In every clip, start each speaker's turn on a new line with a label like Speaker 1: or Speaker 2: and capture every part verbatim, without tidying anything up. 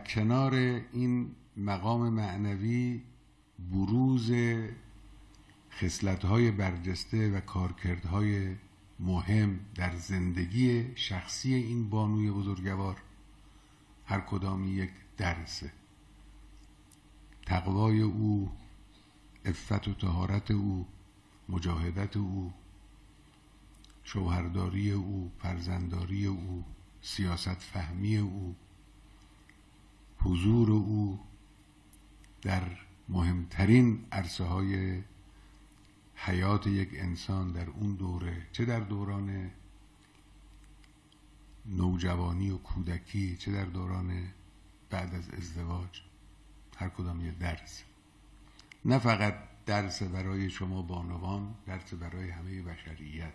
Speaker 1: کنار این مقام معنوی بروز خصلت‌های برجسته و کارکردهای مهم در زندگی شخصی این بانوی بزرگوار هر کدام یک درسه. تقوای او، عفت و طهارت او، مجاهدت او، شوهرداری او، فرزندداری او، سیاست فهمی او، حضور او در مهمترین عرصه های حیات یک انسان در اون دوره، چه در دوران نوجوانی و کودکی، چه در دوران بعد از ازدواج، هر کدام یه درس. نه فقط درس برای شما بانوان، درس برای همه بشریت.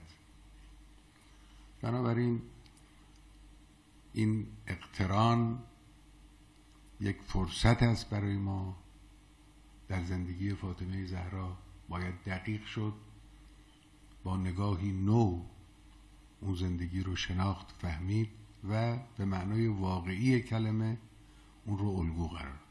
Speaker 1: بنابراین این اقتران یک فرصت است برای ما در زندگی فاطمه زهرا. باید دقیق شد، با نگاهی نو اون زندگی رو شناخت، فهمید و به معنای واقعی کلمه اون رو الگو قرار داد.